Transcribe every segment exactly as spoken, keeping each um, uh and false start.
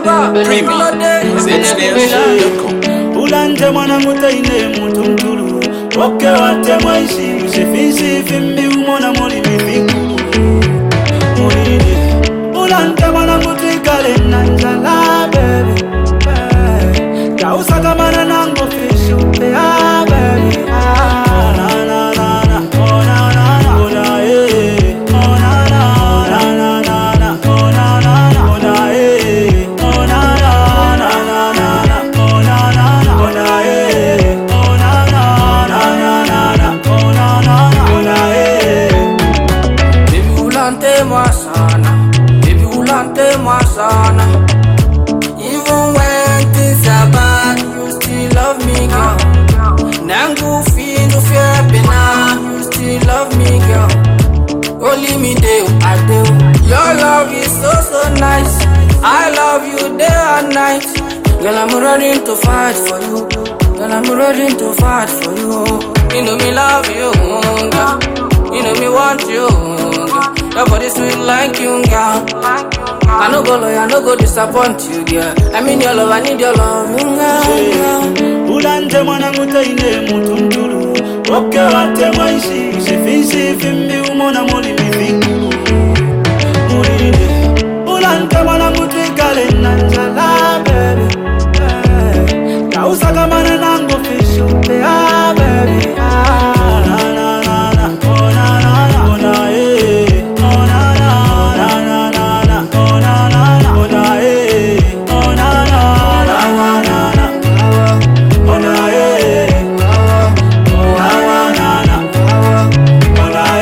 Premium. zsnails dot com. Ulanje mwana mutaine muntu mtulu Oke wate mwaishi Usifisi vimbi umona muli mifiku Mulide Ulanje mwana mutikale nanjala baby Kausa kamana nango fishu Pea baby Ah na na na na Oh na na na Oh na eh Oh na na na na na na Oh na na na Oh na eh Oh na na na na na na Oh na na na Oh na eh Oh na na na na na na Oh na na na Oh na eh Baby ulante moi sana Baby ulante moi sana Even when things are bad you still love me girl Nangu feel no fear pena you still love me girl Only me day I do Your love is so so nice I love you day and night Girl I'm ready to fight for you Girl I'm ready to fight for you You know me love you girl You know me want you girl Your body sweet like you girl I no go lie, I no go disappoint you girl I mean your love, I need your love girl Ulanje mwana mutaine muntu mtulu Oke wate mwaishi Usifisi vimbi umona muli mifiku Mulide Ulanje mwana mutikale nanjala baby Kausa kamana nango fishu Pea baby Ah na na na na Oh na na na Oh na eh Oh na na na na na na Oh na na na Oh na eh Oh na na na na na na Oh na eh Oh na na na Oh na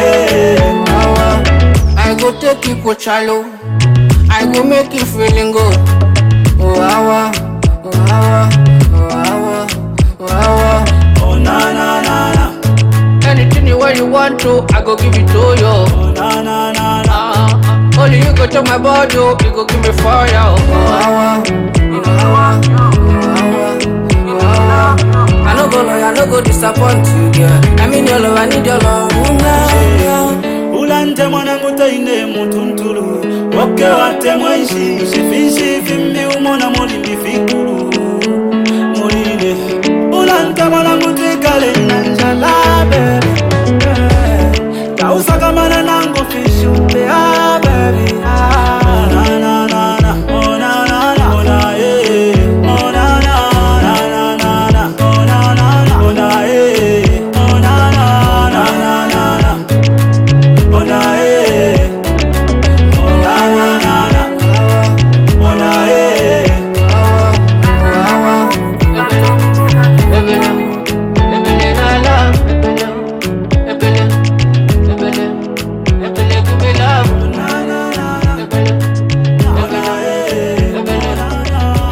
eh I go take you for chalo I go make you feeling good Oh awa Oh awa Oh awa Oh awa Oh na na na na Anything you want you want to I go give it to you Oh na na na na uh, Only you go to my body oh, you go give me fire Oh awa Oh awa Oh awa Oh awa I no go lie I no go disappoint you girl I mean your love I need your love Ulanje mwana mutaine muntu mtulu Oke wate mwaishi Usifisi vimbi umona muli mifikulu Mulide Ulanje mwana mutikale nanjala baby Kausa kamana nango fishu Pea baby Ah na na na na Oh na na na Oh na eh Oh na na na na na na Oh na na na Oh na eh Oh na na na na na na Oh na eh Oh na na na na Oh na eh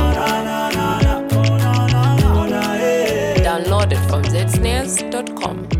Download it from z snails dot com.